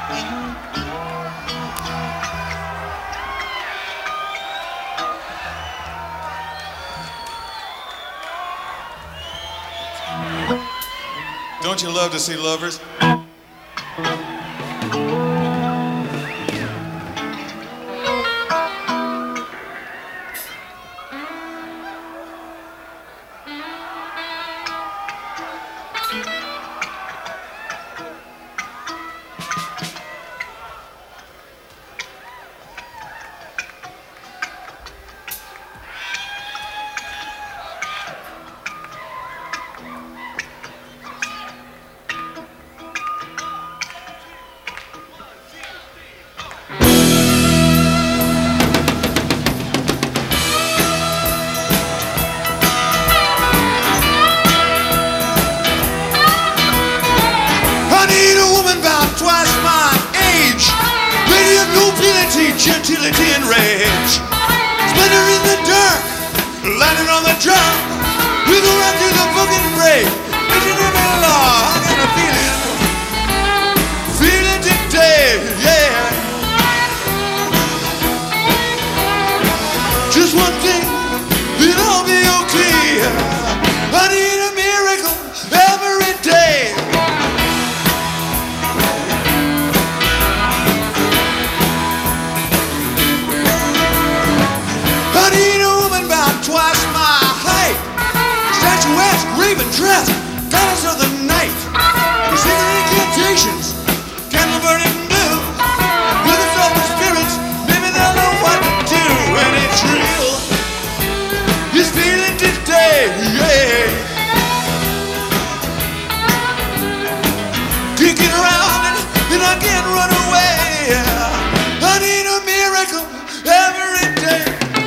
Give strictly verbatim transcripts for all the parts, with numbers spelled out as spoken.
Don't you love to see lovers? Gentility and rage, splendor in the dark, landing on the drum. We go right through the book and break. Vision in the law, I got a feeling, feeling today, yeah. Just one thing, it'll all be okay. I need a miracle every day. Twice my height, statuesque, raven dress, goddess of the night, singing incantations, candle burning blue, with the soulful spirits, maybe they'll know what to do, and it's real, he's feeling today, yeah, kicking around and, and I can't run away, I need a miracle every day.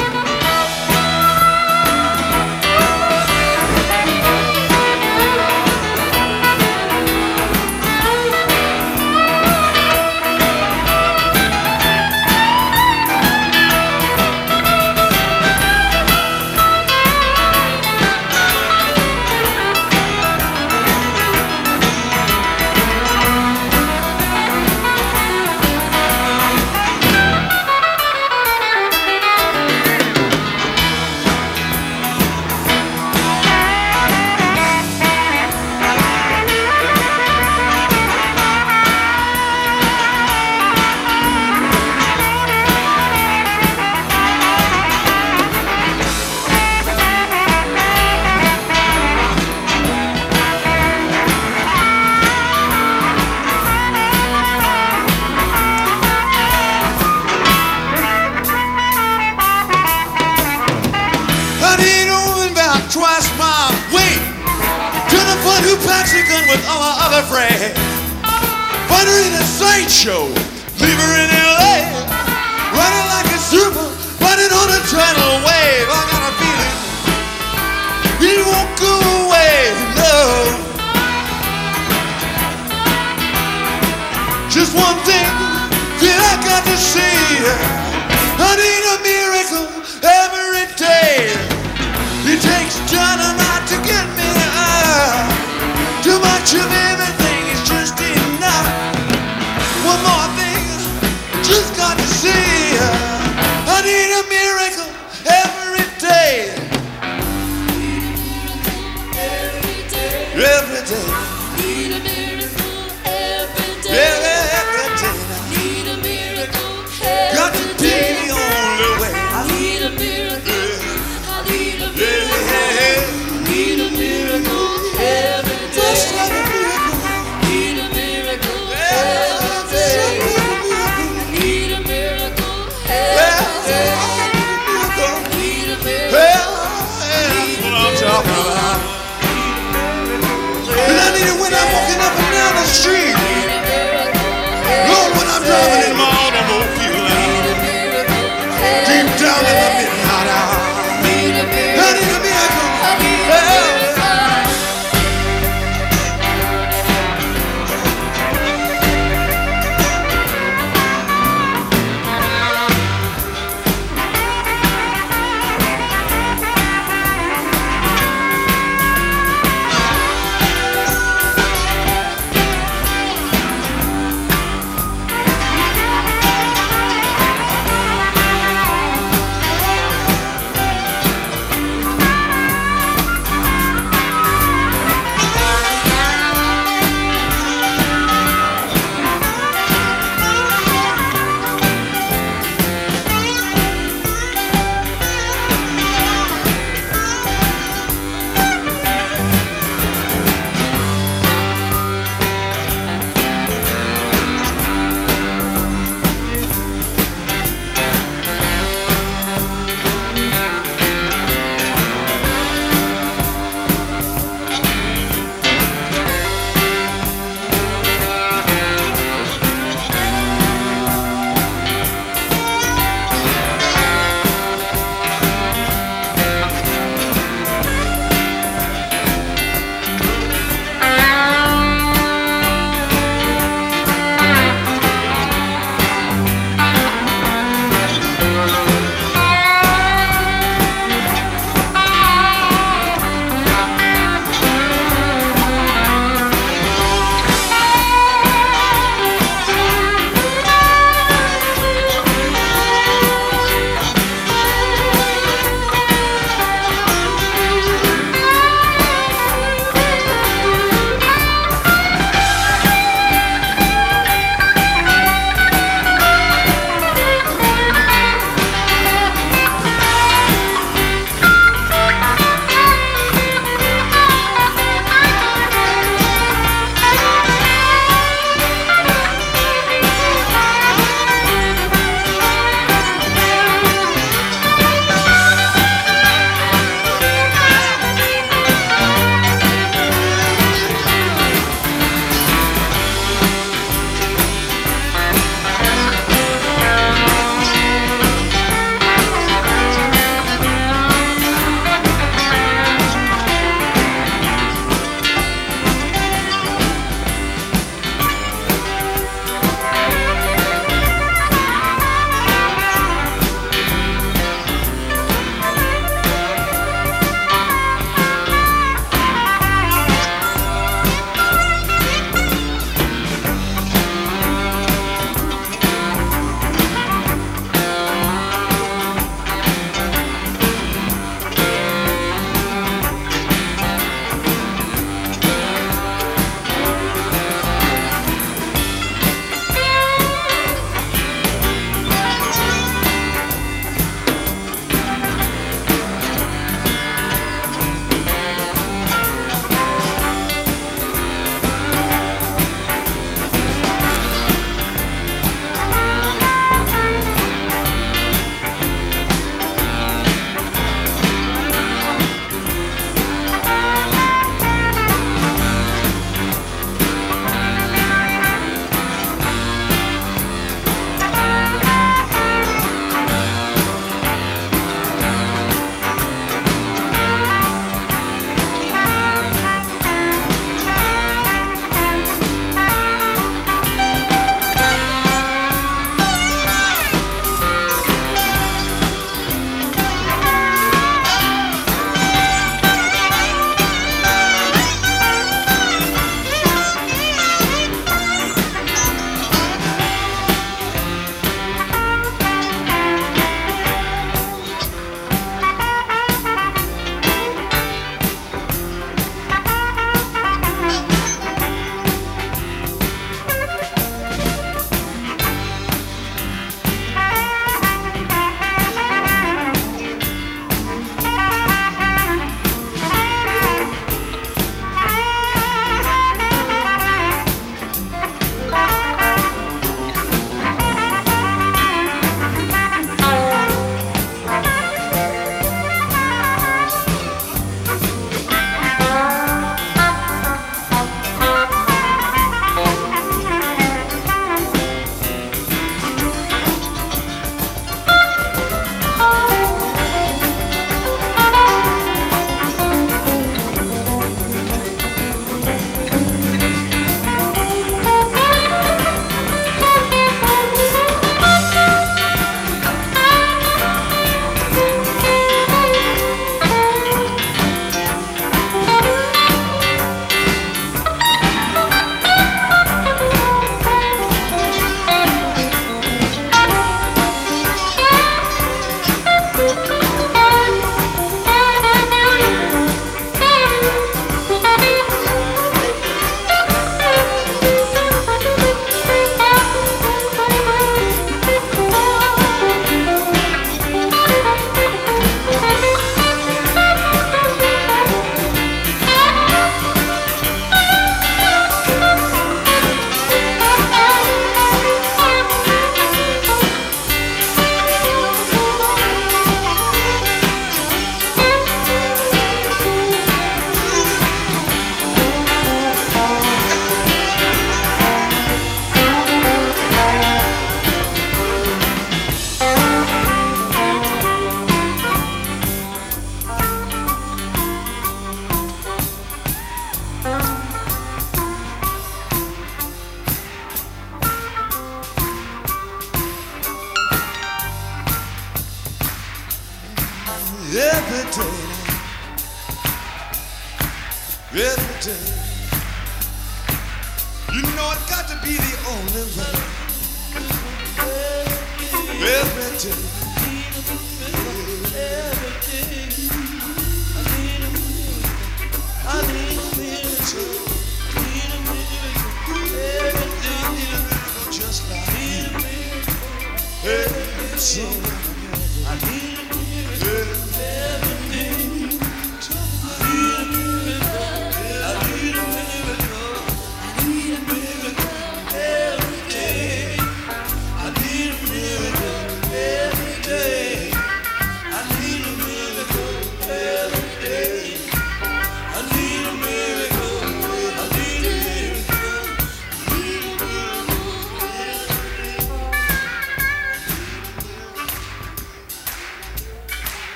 Twice my weight to the one who packs a gun with all our other friends. Find her in a sideshow, leave her in L A, running like a super, running on a tidal wave. I got a feeling he won't go away, no. Just one thing that I got to see, I need a miracle every day. It takes dynamite to get me out. Too much of everything is just enough. One more thing, just got to see. I need a miracle every day. Every day. Every day. Need a miracle every day. Every day. Need a miracle every day. Got to be the only way. I need a miracle. Need a miracle every day. Just like a miracle. day, every day. You know it got to be the only way. Every day, every day. I need a miracle. Need a miracle. Every day, need a miracle just like you. Every day.